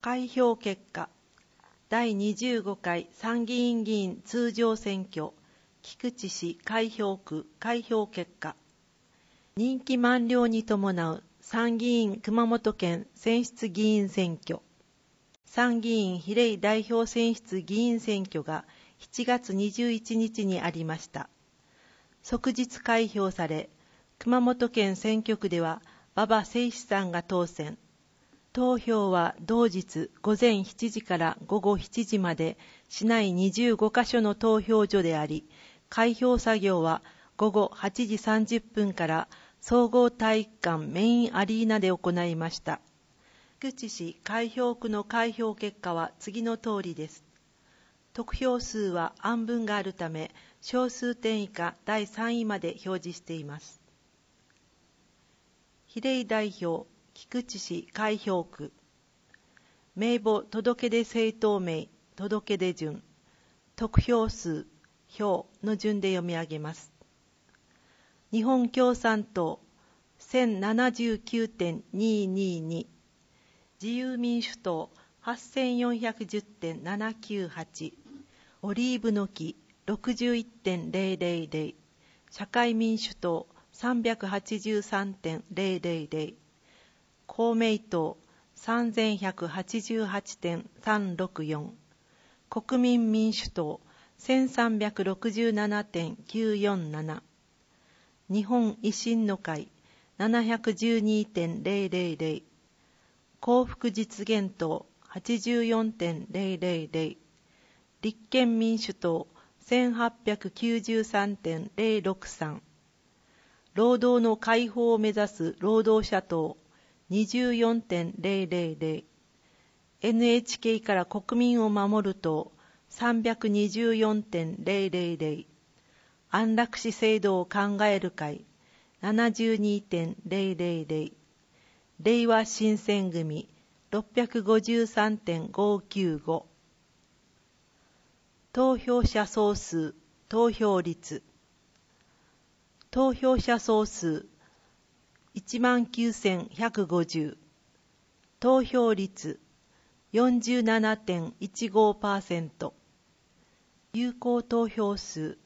開票結果。第25回参議院議員通常選挙、菊池市開票区開票結果。任期満了に伴う参議院熊本県選出議員選挙。参議院比例代表選出議員選挙が7月21日にありました。即日開票され、熊本県選挙区では馬場誠志さんが当選。投票は同日午前7時から午後7時まで市内25カ所の投票所であり、開票作業は午後8時30分から総合体育館メインアリーナで行いました。菊池市開票区の開票結果は次の通りです。得票数は案分があるため、小数点以下第3位まで表示しています。比例代表菊池市開票区。名簿届出政党名届出順。得票数票の順で読み上げます。日本共産党 1079.222、 自由民主党 8410.798、 オリーブの木 61.000、 社会民主党 383.000、 公明党 3188.364、 国民民主党 1367.947、 日本維新の会 712.000、 幸福実現党 84.000、 立憲民主党 1893.063、 労働の解放を目指す労働者党 24.000、 NHK から国民を守る党 324.000、 安楽死制度を考える会 72.000、 令和新選組 653.595。 投票者総数、投票率。投票者総数 19,150、 投票率 47.15%、 有効投票数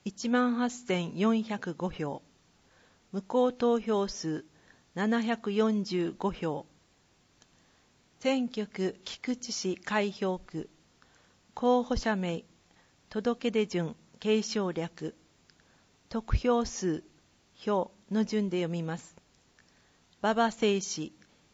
18,405 票、無効投票数745票。選挙区菊池市開票区。候補者名、届出順、継承略。得票数、票の順で読みます。馬場誠志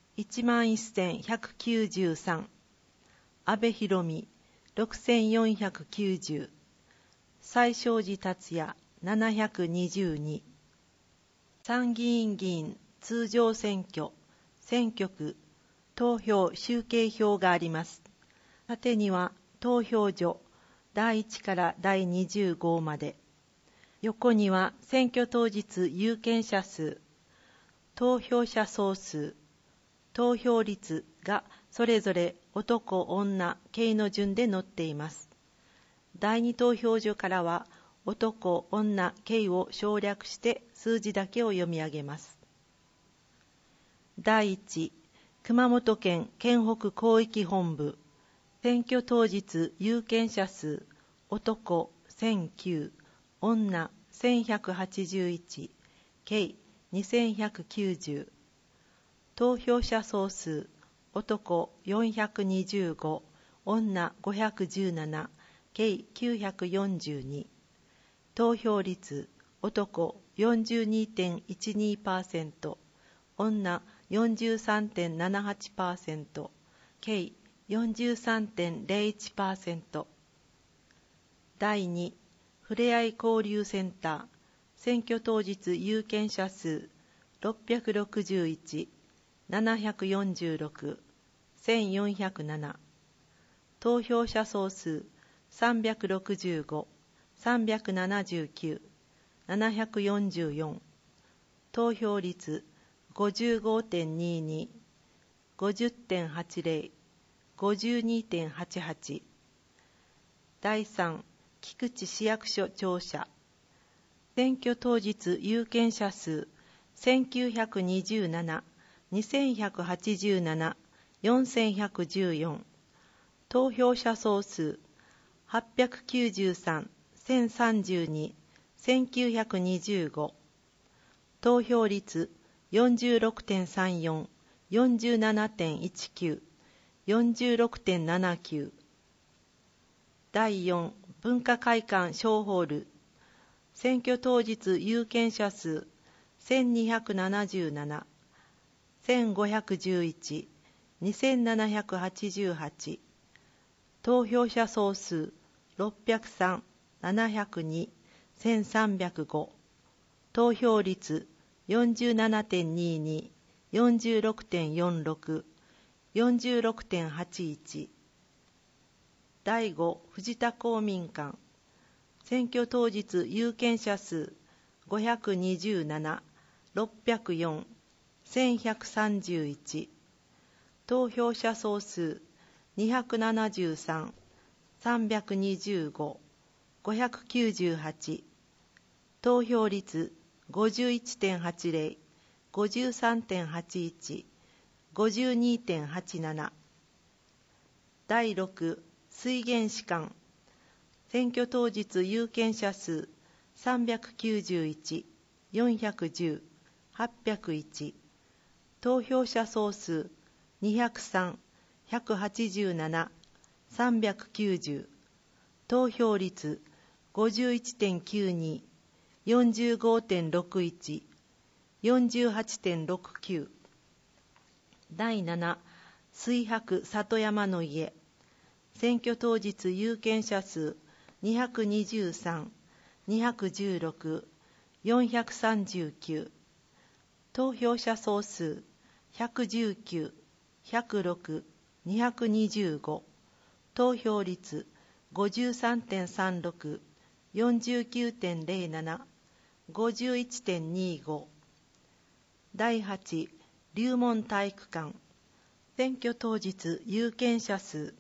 11,193、 阿部寛美 6,490、 西勝寺達也722。参議院議員通常選挙、選挙区、投票集計表があります。縦には投票所第1から第20号まで、横には選挙当日有権者数、投票者総数、投票率がそれぞれ男、女、系の順で載っています。第2投票所からは男、女、系を省略して数字だけを読み上げます。第1、熊本県県北広域本部。選挙当日有権者数、男1009、女1181、計2190。投票者総数、男425、女517、計942。投票率、男 42.12%、女 43.78%、計 43.01%。第2、ふれあい交流センター。選挙当日有権者数661、746、1407。投票者総数365、379、744。投票率 55.22、50.80、52.88。第3、菊池市役所庁舎。選挙当日有権者数1927、2187、 4114。投票者総数893、1032、1925。投票率 46.34、47.19、46.79。第4、文化会館小ホール。選挙当日有権者数1277、1511、2788。投票者総数603、702、1305。投票率 47.22、46.46、46.81。第5、藤田公民館。選挙当日有権者数527、604、1131。投票者総数273、325、598。投票率 51.80、53.81、52.87。第6、水源士官。選挙当日有権者数391、410、801。投票者総数203、187、390。投票率 51.92、45.61、48.69。第7、水白里山の家。選挙当日有権者数223、216、439。投票者総数119、106、225。投票率 53.36、49.07、51.25。第8、龍門体育館。選挙当日有権者数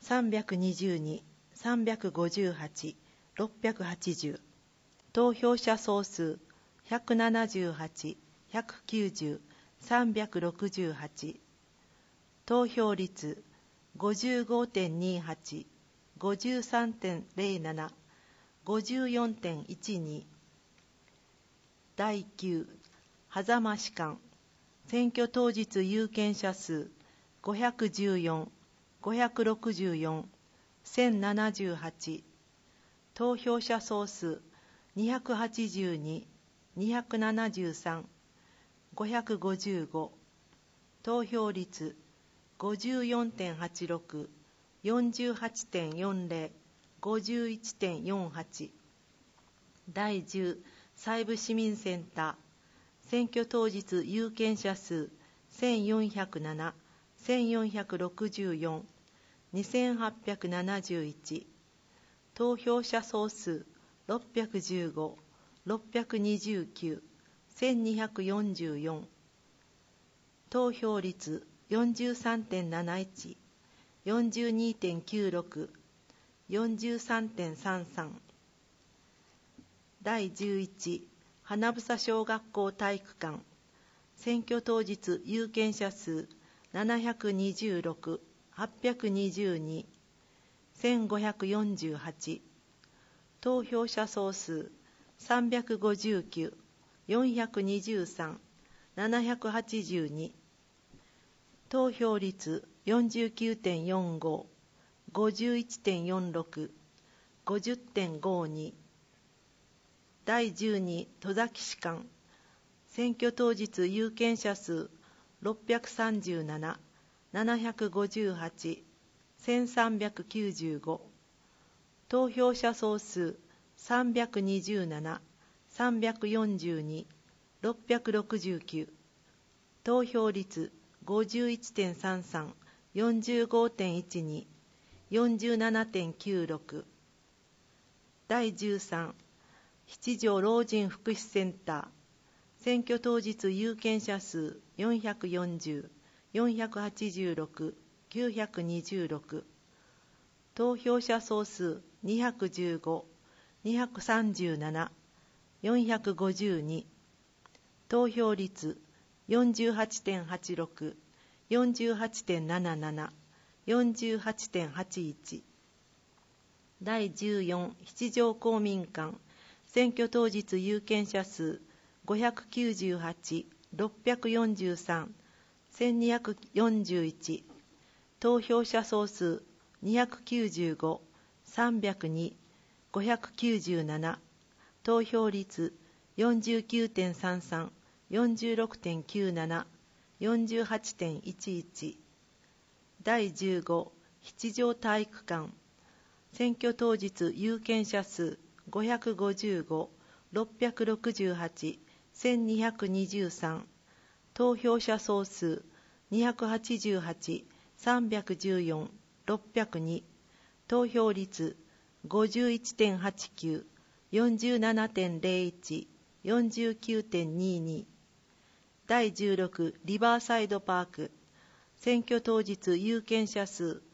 322、358、680。投票者総数178、190、368。投票率 55.28、53.07、54.12。第9、狭間士官。選挙当日有権者数514、564、1078。投票者総数282、273、555。投票率 54.86、48.40、51.48。第10、西部市民センター。選挙当日有権者数1407、1464、2871。投票者総数615、629、1244。投票率 43.71、42.96、43.33。第11、花房小学校体育館。選挙当日有権者数726、822、1548。投票者総数359、423、782。投票率 49.45、51.46、50.52。第12、戸崎士官。選挙当日有権者数637、758、1395。投票者総数327、342、669。投票率 51.33、45.12、47.96。第13、七条老人福祉センター。選挙当日有権者数440、486、926。投票者総数215、237、452。投票率 48.86、 48.77、48.81。第14七条公民館、選挙当日有権者数598、643、1241。投票者総数295、302、597。投票率 49.33、46.97、48.11。第15七条体育館、選挙当日有権者数555、668、1223。投票者総数288、314、602。投票率 51.89、47.01、49.22。第16リバーサイドパーク、選挙当日有権者数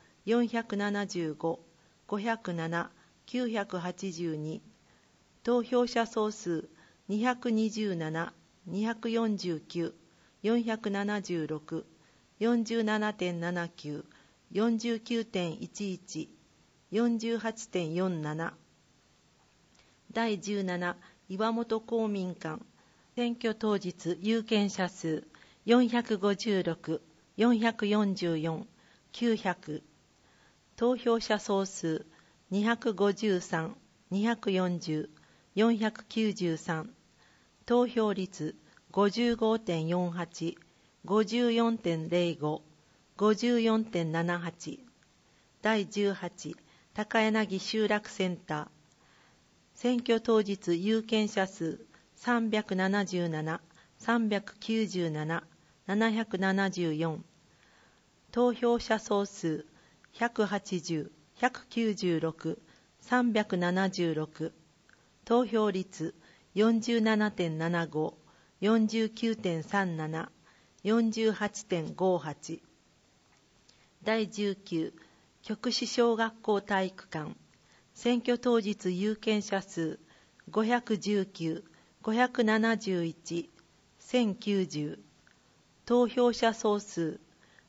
475、507、982。投票者総数227、249、476、47.79、49.11、48.47。第17岩本公民館、選挙当日有権者数456、444、900。投票者総数253、240、493。投票率 55.48、54.05、54.78。第18高柳集落センター、選挙当日有権者数377、397、774。投票者総数180、196、376。投票率 47.75、49.37、48.58。第19極紫小学校体育館、選挙当日有権者数519、571、1090。投票者総数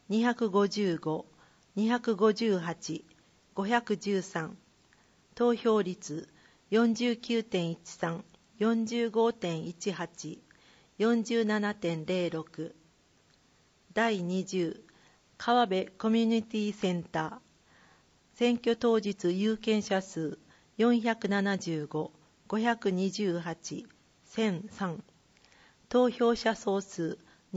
255、258、513。投票率 49.13、45.18、47.06。第20川辺コミュニティセンター、選挙当日有権者数475、528、1003。投票者総数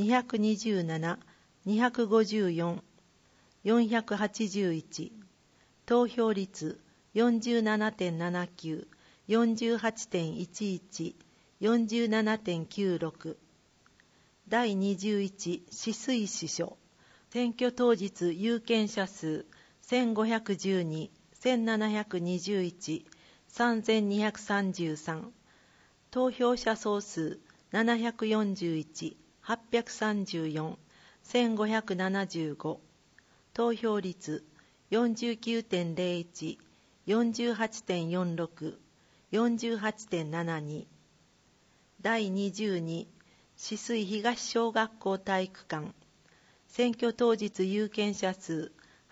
227、254、481。投票率 47.79、48.11、47.96。第21止水支所、選挙当日有権者数1512、1721、3233。投票者総数741、834、1575。投票率 49.01、48.46、48.72。第22止水東小学校体育館、選挙当日有権者数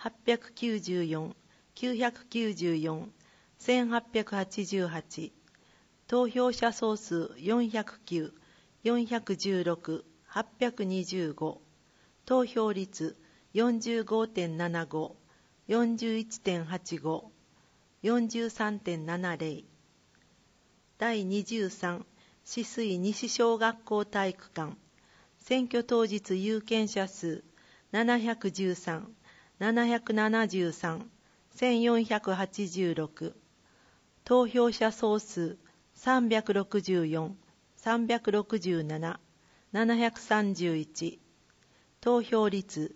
894、994、1888。投票者総数409、416、825。投票率 45.75、41.85、43.70。第23止水西小学校体育館、選挙当日有権者数713、773、1486。投票者総数364、367、731。投票率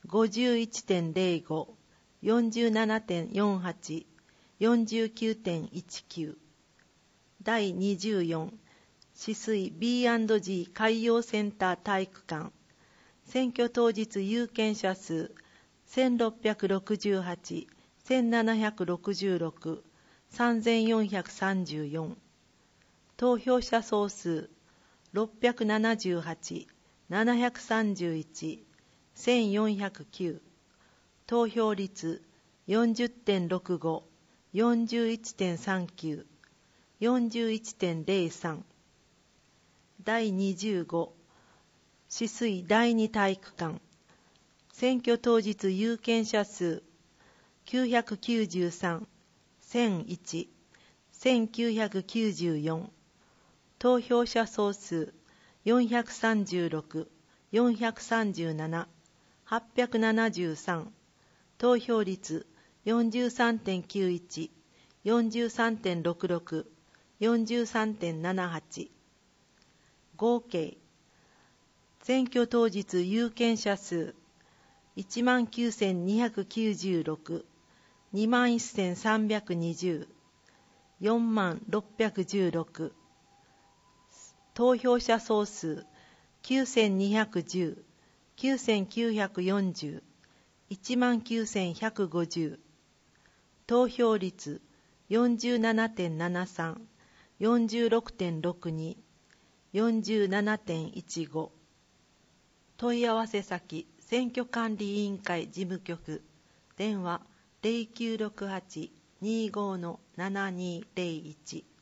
51.05、47.48、49.19。第24止水 B&G 海洋センター体育館、選挙当日有権者数1668、1766、3434。投票者総数678、731、 1409。投票率 40.65、41.39、41.03。第25止水第二体育館。選挙当日有権者数993、1001、1994。投票者総数436、437、873。投票率 43.91、43.66、43.78。合計選挙当日有権者数19,296、21,320、41,616。投票者総数9,210、9,940、19,150。投票率 47.73、46.62、47.15。問い合わせ先選挙管理委員会事務局。電話 0968-25-7201